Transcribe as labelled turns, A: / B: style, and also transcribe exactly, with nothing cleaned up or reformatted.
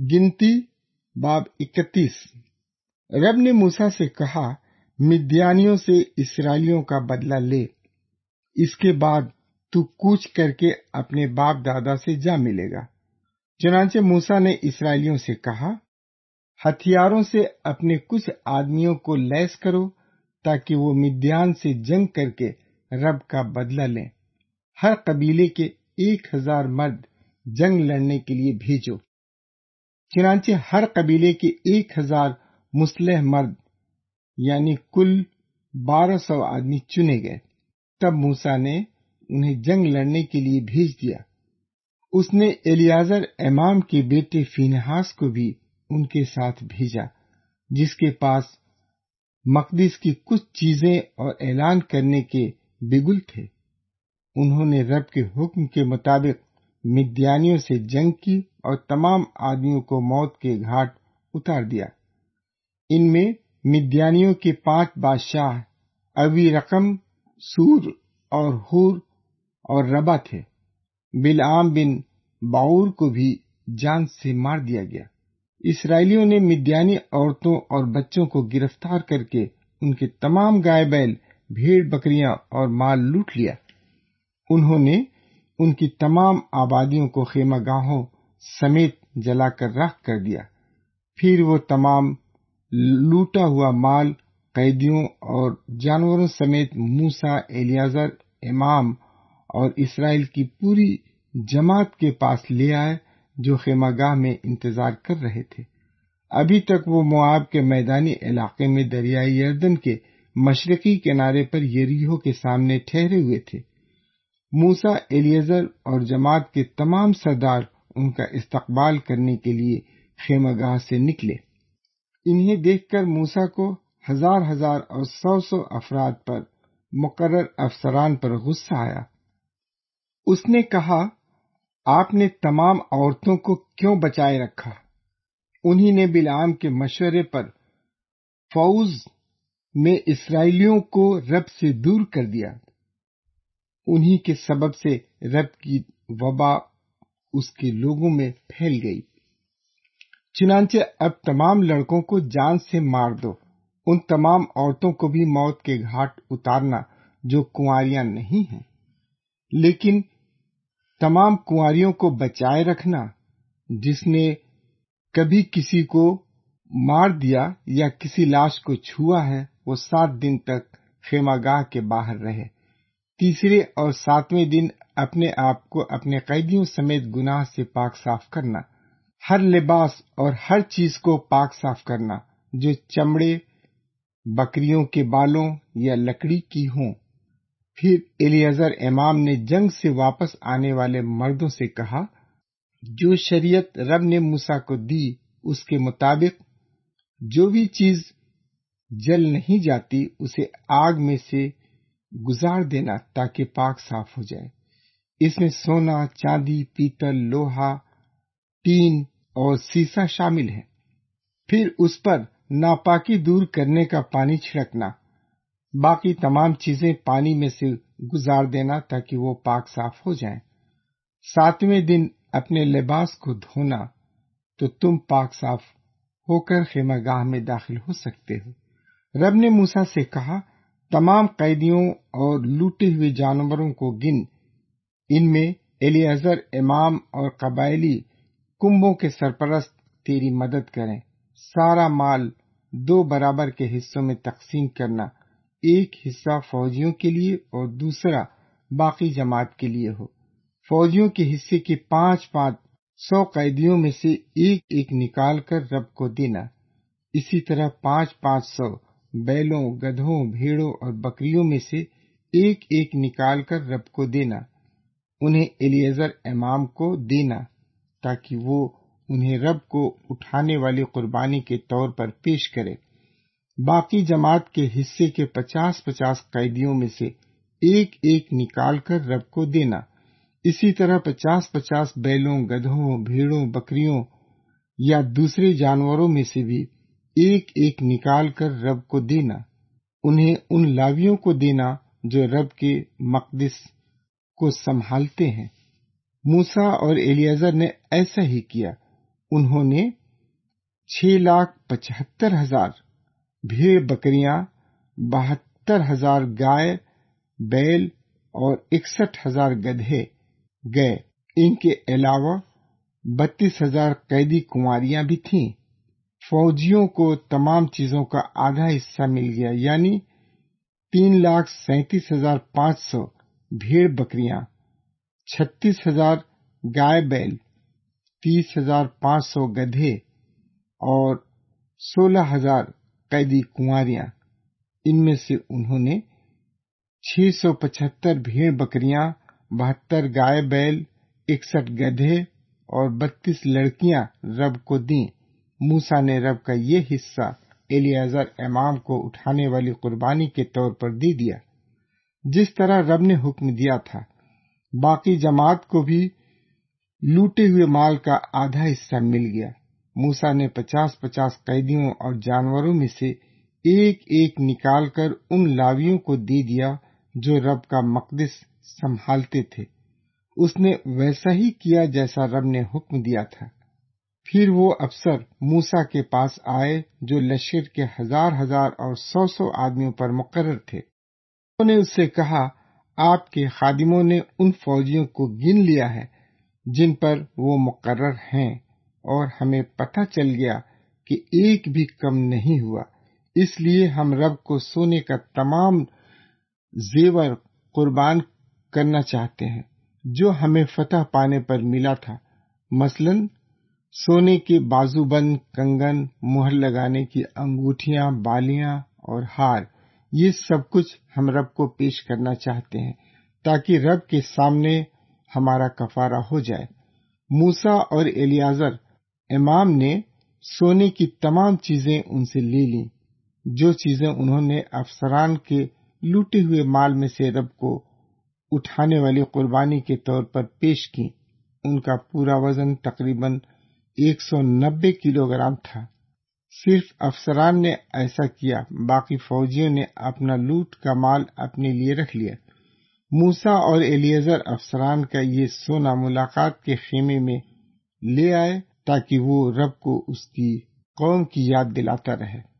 A: گنتی باب اکتیس۔ رب نے موسیٰ سے کہا، مدیانیوں سے اسرائیلیوں کا بدلہ لے، اس کے بعد تو کوچ کر کے اپنے باپ دادا سے جا ملے گا۔ چنانچہ موسیٰ نے اسرائیلیوں سے کہا، ہتھیاروں سے اپنے کچھ آدمیوں کو لیس کرو تاکہ وہ مدیان سے جنگ کر کے رب کا بدلہ لیں۔ ہر قبیلے کے ایک ہزار مرد جنگ لڑنے کے لیے بھیجو۔ چنانچہ ہر قبیلے کے ایک ہزار مسلح مرد یعنی کل بارہ سو آدمی چنے گئے۔ تب موسیٰ نے انہیں جنگ لڑنے کے لیے بھیج دیا۔ اس نے الیعزر امام کے بیٹے فینہاس کو بھی ان کے ساتھ بھیجا، جس کے پاس مقدس کی کچھ چیزیں اور اعلان کرنے کے بگل تھے۔ انہوں نے رب کے حکم کے مطابق مدیانیوں سے جنگ کی اور تمام آدمیوں کو موت کے گھاٹ اتار دیا۔ ان میں مدیانیوں کے پانچ بادشاہ اوی رقم، سور اور ہور اور ربا تھے۔ بلعام بن باور کو بھی جان سے مار دیا گیا۔ اسرائیلیوں نے مدیانی عورتوں اور بچوں کو گرفتار کر کے ان کے تمام گائے بیل، بھیڑ بکریاں اور مال لوٹ لیا۔ انہوں نے ان کی تمام آبادیوں کو خیمہ گاہوں سمیت جلا کر راکھ کر دیا۔ پھر وہ تمام لوٹا ہوا مال قیدیوں اور جانوروں سمیت موسیٰ، الیعزر امام اور اسرائیل کی پوری جماعت کے پاس لے آئے، جو خیمہ گاہ میں انتظار کر رہے تھے۔ ابھی تک وہ مواب کے میدانی علاقے میں دریائے یردن کے مشرقی کنارے پر یریحو کے سامنے ٹھہرے ہوئے تھے۔ موسیٰ، الیعزر اور جماعت کے تمام سردار ان کا استقبال کرنے کے لیے خیمہ گاہ سے نکلے۔ انہیں دیکھ کر موسیٰ کو ہزار ہزار اور سو سو افراد پر مقرر افسران پر غصہ آیا۔ اس نے کہا، آپ نے تمام عورتوں کو کیوں بچائے رکھا؟ انہی نے بلعام کے مشورے پر فوج میں اسرائیلیوں کو رب سے دور کر دیا۔ انہی کے سبب سے رب کی وبا اس کے لوگوں میں پھیل گئی۔ چنانچہ اب تمام لڑکوں کو جان سے مار دو، ان تمام عورتوں کو بھی موت کے گھاٹ اتارنا جو کنواریاں نہیں ہیں، لیکن تمام کنواریوں کو بچائے رکھنا۔ جس نے کبھی کسی کو مار دیا یا کسی لاش کو چھوا ہے، وہ سات دن تک خیمہ گاہ کے باہر رہے۔ تیسرے اور ساتویں دن اپنے آپ کو اپنے قیدیوں سمیت گناہ سے پاک صاف کرنا، ہر لباس اور ہر چیز کو پاک صاف کرنا جو چمڑے، بکریوں کے بالوں یا لکڑی کی ہوں۔ پھر الیعزر امام نے جنگ سے واپس آنے والے مردوں سے کہا، جو شریعت رب نے موسیٰ کو دی اس کے مطابق جو بھی چیز جل نہیں جاتی اسے آگ میں سے گزار دینا تاکہ پاک صاف ہو جائے۔ اس میں سونا، چاندی، پیتل، لوہا، ٹین اور سیسا شامل ہے۔ پھر اس پر ناپاکی دور کرنے کا پانی چھڑکنا، باقی تمام چیزیں پانی میں سے گزار دینا تاکہ وہ پاک صاف ہو جائیں۔ ساتویں دن اپنے لباس کو دھونا، تو تم پاک صاف ہو کر خیمہ گاہ میں داخل ہو سکتے ہو۔ رب نے موسیٰ سے کہا، تمام قیدیوں اور لوٹے ہوئے جانوروں کو گن۔ ان میں الیعزر امام اور قبائلی کنبوں کے سرپرست تیری مدد کریں۔ سارا مال دو برابر کے حصوں میں تقسیم کرنا، ایک حصہ فوجیوں کے لیے اور دوسرا باقی جماعت کے لیے ہو۔ فوجیوں کے حصے کے پانچ پانچ سو قیدیوں میں سے ایک ایک نکال کر رب کو دینا۔ اسی طرح پانچ پانچ سو بیلوں، گدھوں، بھیڑوں اور بکریوں میں سے ایک ایک نکال کر رب کو دینا۔ انہیں الیعزر امام کو دینا تاکہ وہ انہیں رب کو اٹھانے والی قربانی کے طور پر پیش کرے۔ باقی جماعت کے حصے کے پچاس پچاس قیدیوں میں سے ایک ایک نکال کر رب کو دینا۔ اسی طرح پچاس پچاس بیلوں، گدھوں، بھیڑوں، بکریوں یا دوسرے جانوروں میں سے بھی ایک ایک نکال کر رب کو دینا۔ انہیں ان لاویوں کو دینا جو رب کے مقدس کو سنبھالتے ہیں۔ موسیٰ اور الیعزر نے ایسا ہی کیا۔ انہوں نے چھ لاکھ پچہتر ہزار بھیڑ بکریاں، بہتر ہزار گائے بیل اور اکسٹھ ہزار گدھے گئے۔ ان کے علاوہ بتیس ہزار قیدی کنواریاں بھی تھیں۔ فوجیوں کو تمام چیزوں کا آدھا حصہ مل گیا، یعنی تین لاکھ سینتیس ہزار پانچ سو بھیڑ بکریاں، چھتیس ہزار گائے بیل، تیس ہزار پانچ سو گدھے اور سولہ ہزار قیدی کنواریاں۔ ان میں سے انہوں نے چھ سو پچہتر بھیڑ بکریاں، بہتر گائے بیل، اکسٹھ گدھے اور بتیس لڑکیاں رب کو دیں۔ موسیٰ نے رب کا یہ حصہ الیعزر امام کو اٹھانے والی قربانی کے طور پر دے دیا، جس طرح رب نے حکم دیا تھا۔ باقی جماعت کو بھی لوٹے ہوئے مال کا آدھا حصہ مل گیا۔ موسیٰ نے پچاس پچاس قیدیوں اور جانوروں میں سے ایک ایک نکال کر ان لاویوں کو دے دیا جو رب کا مقدس سنبھالتے تھے۔ اس نے ویسا ہی کیا جیسا رب نے حکم دیا تھا۔ پھر وہ افسر موسیٰ کے پاس آئے جو لشکر کے ہزار ہزار اور سو سو آدمیوں پر مقرر تھے۔ انہوں نے اس سے کہا، آپ کے خادموں نے ان فوجیوں کو گن لیا ہے جن پر وہ مقرر ہیں، اور ہمیں پتہ چل گیا کہ ایک بھی کم نہیں ہوا۔ اس لیے ہم رب کو سونے کا تمام زیور قربان کرنا چاہتے ہیں جو ہمیں فتح پانے پر ملا تھا، مثلاً سونے کے بازو بند، کنگن، مہر لگانے کی انگوٹھیاں، بالیاں اور ہار۔ یہ سب کچھ ہم رب کو پیش کرنا چاہتے ہیں تاکہ رب کے سامنے ہمارا کفارہ ہو جائے۔ موسیٰ اور الیعزر امام نے سونے کی تمام چیزیں ان سے لے لیں، جو چیزیں انہوں نے افسران کے لوٹے ہوئے مال میں سے رب کو اٹھانے والی قربانی کے طور پر پیش کی۔ ان کا پورا وزن تقریباً ایک سو نبے کلو گرام تھا۔ صرف افسران نے ایسا کیا، باقی فوجیوں نے اپنا لوٹ کا مال اپنے لیے رکھ لیا۔ موسیٰ اور الیعزر افسران کا یہ سونا ملاقات کے خیمے میں لے آئے تاکہ وہ رب کو اس کی قوم کی یاد دلاتا رہے۔